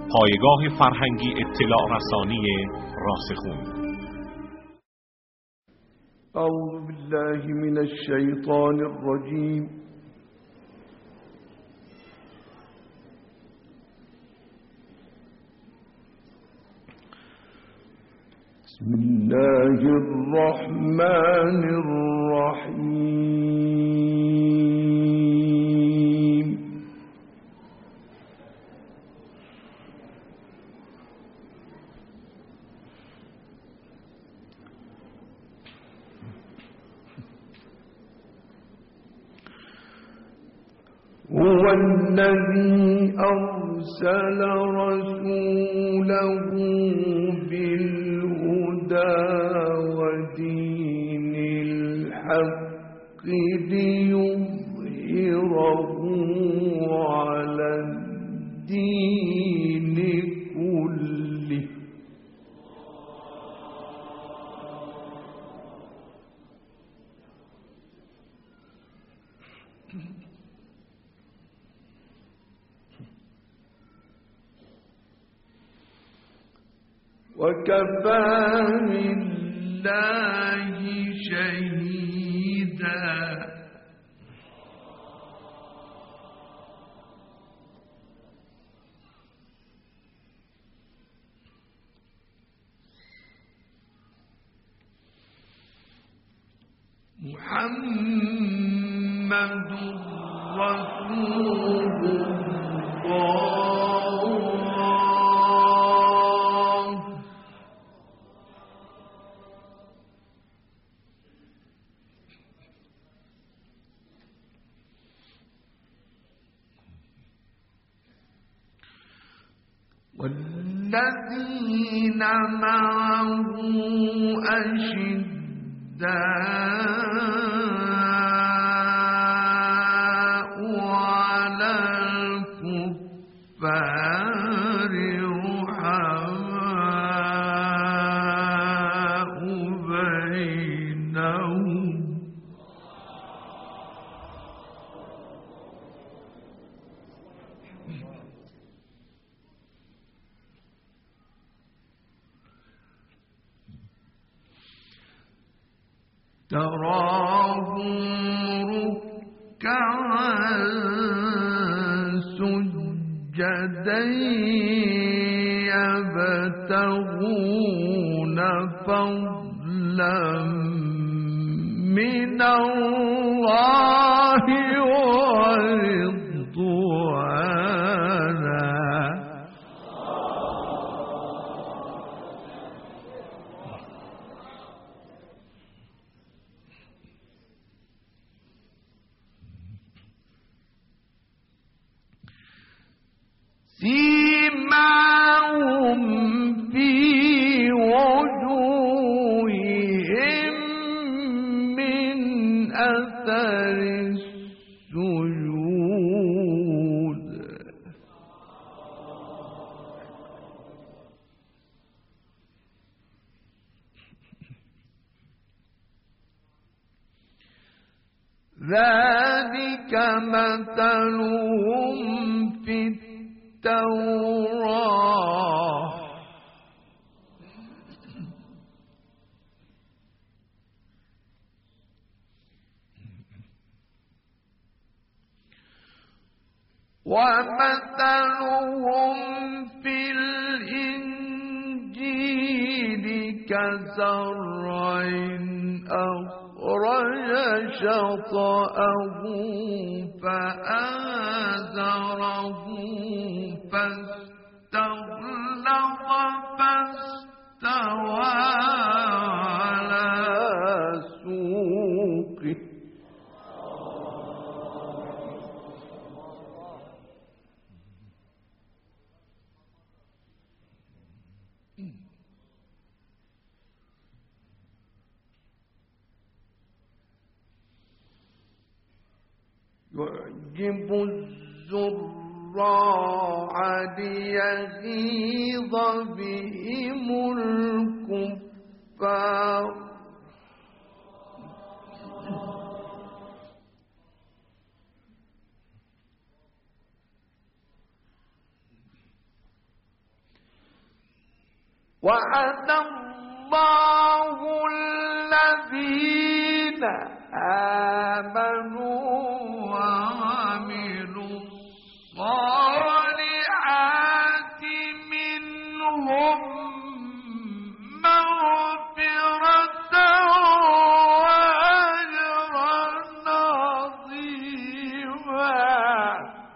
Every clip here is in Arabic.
پایگاه فرهنگی اطلاع رسانی راسخون. اعوذ بالله من الشیطان الرجیم. بسم الله الرحمن الرحیم. هو الذي أرسل رسوله بالهدى ودين الحق ليظهره على الدين كله وكفى بالله شهيدا. محمد رسول الله والذين معه أشداء على الكفار رحماء بينهم تراهم ركعا سجدا يبتغون فضلا من الله ورضوانا سيماهم في وجوههم من أثر السجود ذلك مثلهم في التوراة ومثلهم في الإنجيل كزرع أخرج شطأه فآزره فاستغلظ فاستوى على سوقه يعجب الزراع ليغيظ بهم الكفار وعد الله الذين آمنوا وعملوا الصالحات منهم مغفرة وأجرا عظيما.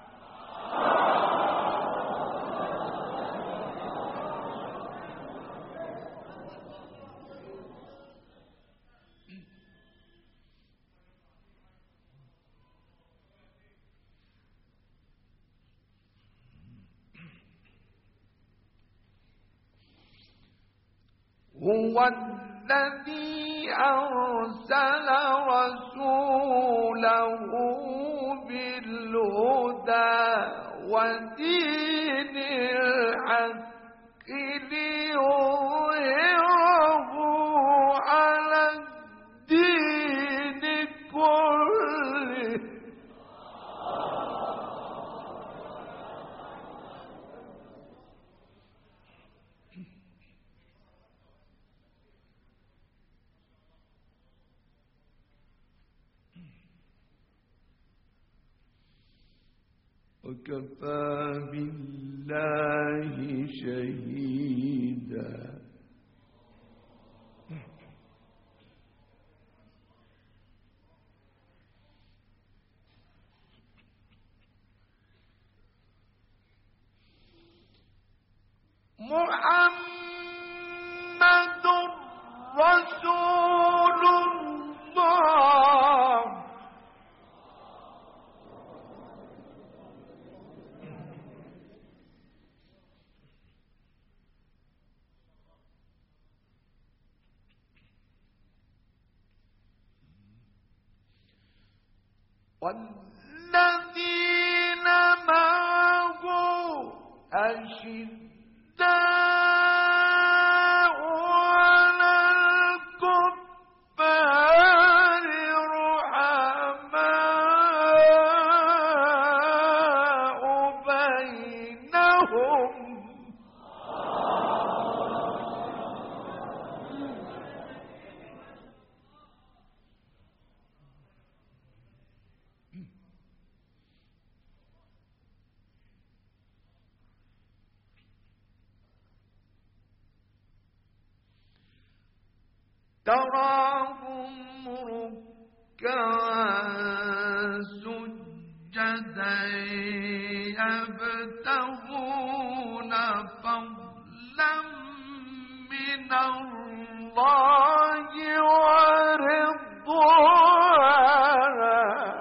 هو الذي أرسل رسوله بالهدى ودين الحق ليظهره على الدين كله. وكفى بالله شهيدا. محمد رسول الله والذين معه أشداء على الكفار رحماء بينهم. تراهم ركعا سجدا يبتغون فضلا من الله ورضوانا.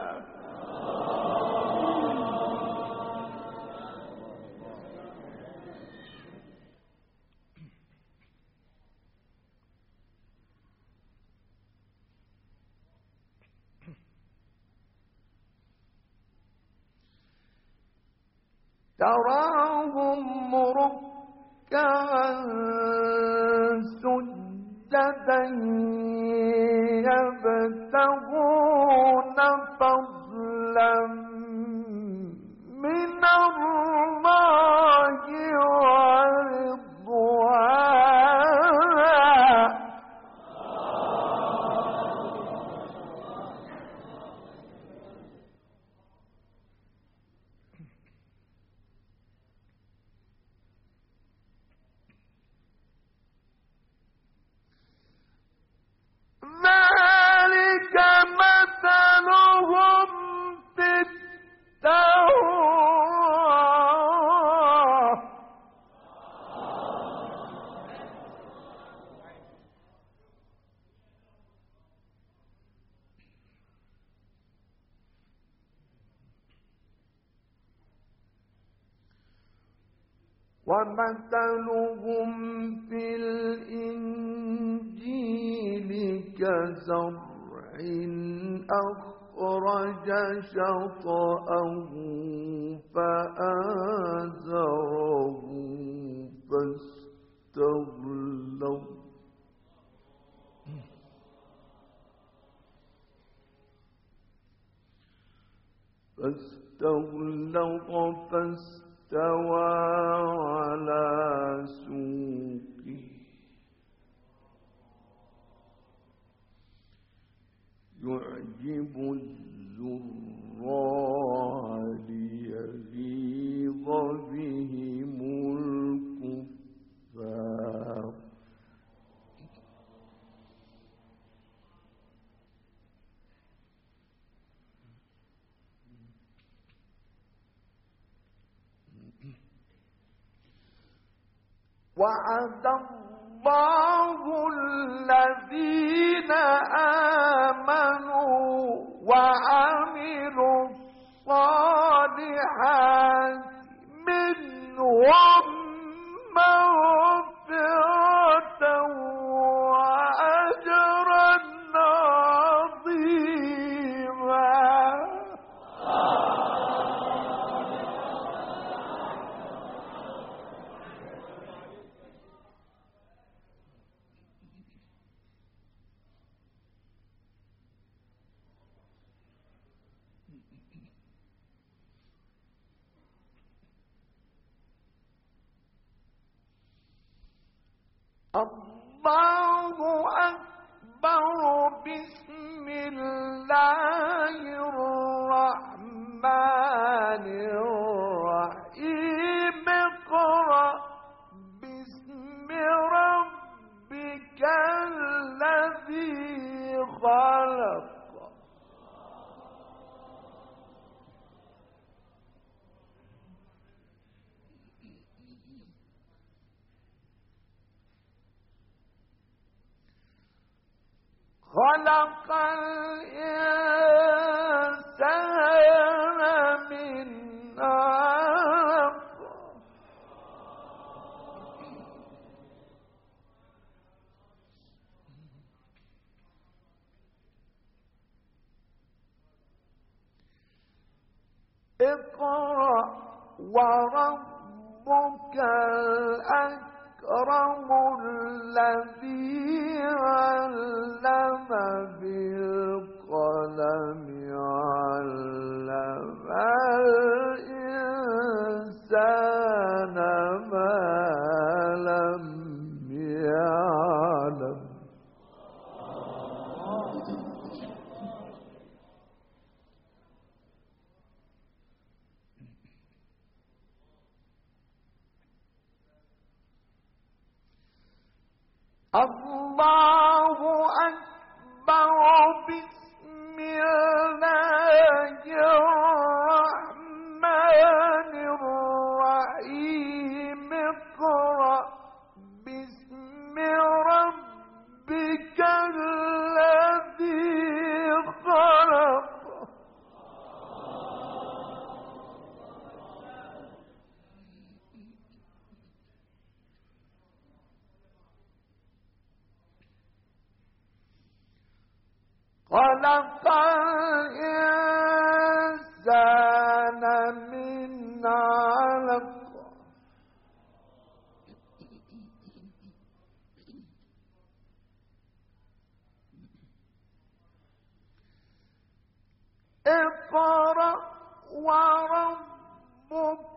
تراهم ركعا سجدا يبتغون فضلا من الله ورضوانا. ذلك مثلهم في التوراة ومثلهم في الإنجيل كزرع أخرج شطأه فآزره فاستغلظ فاستوى على سوقه وعد الله الذين آمنوا وعملوا الصالحات منهم مغفرة وأجرا عظيما. الله أكبر. بسم الله الرحمن الرحيم. اقرأ باسم ربك الذي خلق. خلق الإنسان من علق. اقرأ وربك الأكرم الذي علم بالقلم علم الإنسان ما لم يعلم. الله أكبر. بسم الله الرحمن الرحيم. اقرأ باسم ربك الذي خلق. خلق الإنسان من علق. اقرأ وربك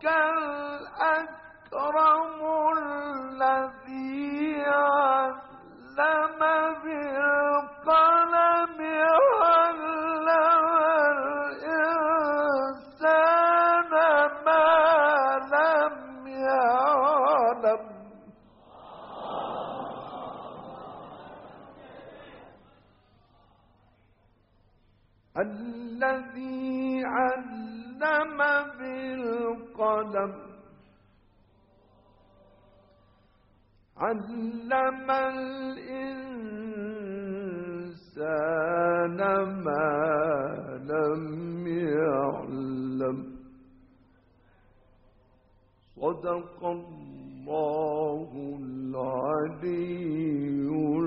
الأكرم الذي علم بالقلم علم الإنسان ما لم يعلم. الذي علم بالقلم علم الإنسان ما لم يعلم. صدق الله العلي